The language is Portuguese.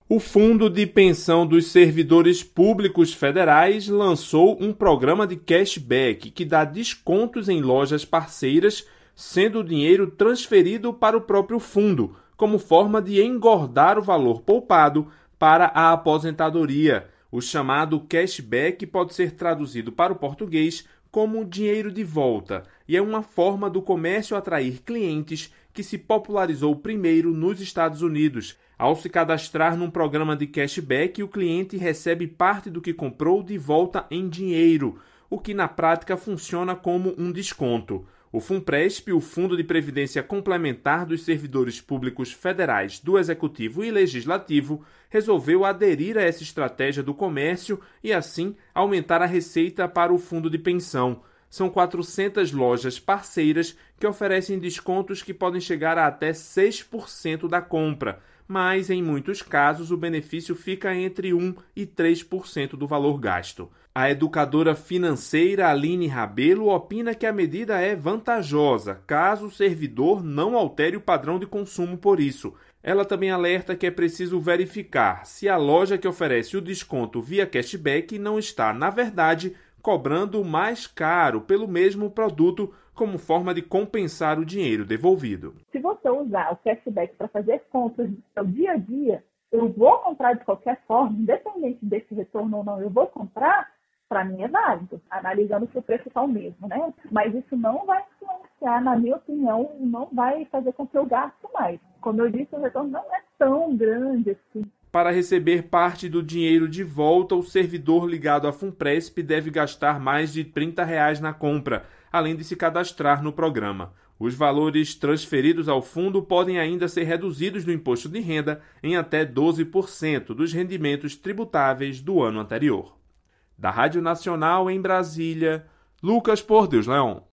O Fundo de Pensão dos Servidores Públicos Federais lançou um programa de cashback que dá descontos em lojas parceiras, sendo o dinheiro transferido para o próprio fundo, como forma de engordar o valor poupado para a aposentadoria. O chamado cashback pode ser traduzido para o português como dinheiro de volta e é uma forma do comércio atrair clientes que se popularizou primeiro nos Estados Unidos. Ao se cadastrar num programa de cashback, o cliente recebe parte do que comprou de volta em dinheiro, o que na prática funciona como um desconto. O FUNPRESP, o Fundo de Previdência Complementar dos Servidores Públicos Federais do Executivo e Legislativo, resolveu aderir a essa estratégia do comércio e, assim, aumentar a receita para o fundo de pensão. São 400 lojas parceiras que oferecem descontos que podem chegar a até 6% da compra, mas, em muitos casos, o benefício fica entre 1% e 3% do valor gasto. A educadora financeira Aline Rabelo opina que a medida é vantajosa, caso o servidor não altere o padrão de consumo por isso. Ela também alerta que é preciso verificar se a loja que oferece o desconto via cashback não está, na verdade, cobrando mais caro pelo mesmo produto como forma de compensar o dinheiro devolvido. Se você usar o cashback para fazer compras do seu dia a dia, eu vou comprar de qualquer forma, independente desse retorno ou não, eu vou comprar, para mim é válido, analisando se o preço está o mesmo, né? Mas isso não vai influenciar, na minha opinião, não vai fazer com que eu gaste mais. Como eu disse, o retorno não é tão grande assim. Para receber parte do dinheiro de volta, o servidor ligado à FUNPRESP deve gastar mais de R$ 30 na compra, além de se cadastrar no programa. Os valores transferidos ao fundo podem ainda ser reduzidos no imposto de renda em até 12% dos rendimentos tributáveis do ano anterior. Da Rádio Nacional em Brasília, Lucas Por Deus Leão.